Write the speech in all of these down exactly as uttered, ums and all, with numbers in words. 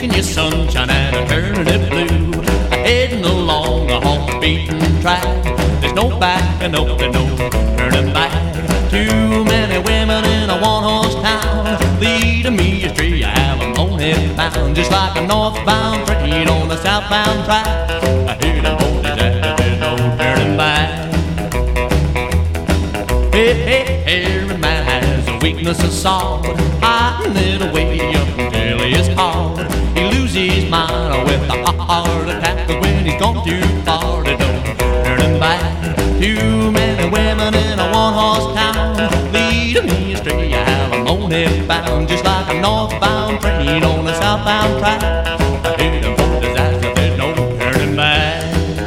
taking your sunshine and a turning it blue. Heading along a half-beaten track. There's no backing up, there's no turning back. Too many women in a one-horse town, leading me astray. I have them on it bound, just like a northbound train on a southbound track. I hear them voices and there's no turning back. Hey, hey, every man has a weakness of salt, hiding it away up until he is caught. He loses his mind with a heart attack, but when he's gone too far, there's no turning back. Too many women in a one-horse town, leading me astray. I have them on it bound, just like a northbound train on a southbound track. I hear them voices as if there's no turning back.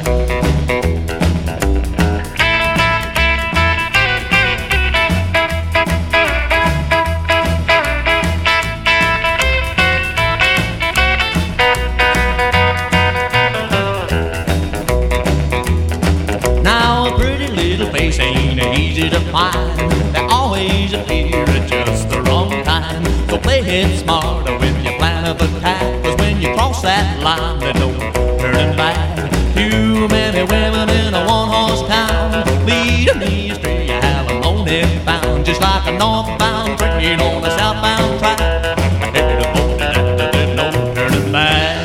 Face ain't easy to find. They always appear at just the wrong time. So play it smarter with your plan of attack, 'cause when you cross that line, there's no turning back. Too many women in a one-horse town, leading me astray. I have them on it bound, just like a northbound train on a southbound track. I hear the voice that there's no turning back.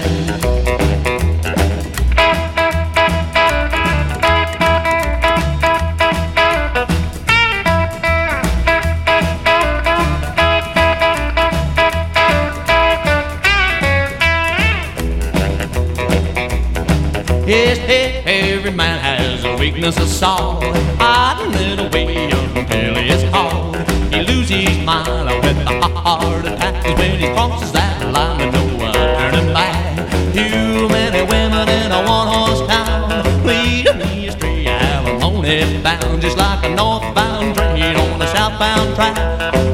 Yes, hey, every man has a weakness of salt, hiding it away until he is caught. He loses his mind with a heart attack, 'cause when he crosses that line, there's no uh, turning back. Too many women in a one-horse town, leading me astray. I have them on it bound, just like a northbound train on a southbound track.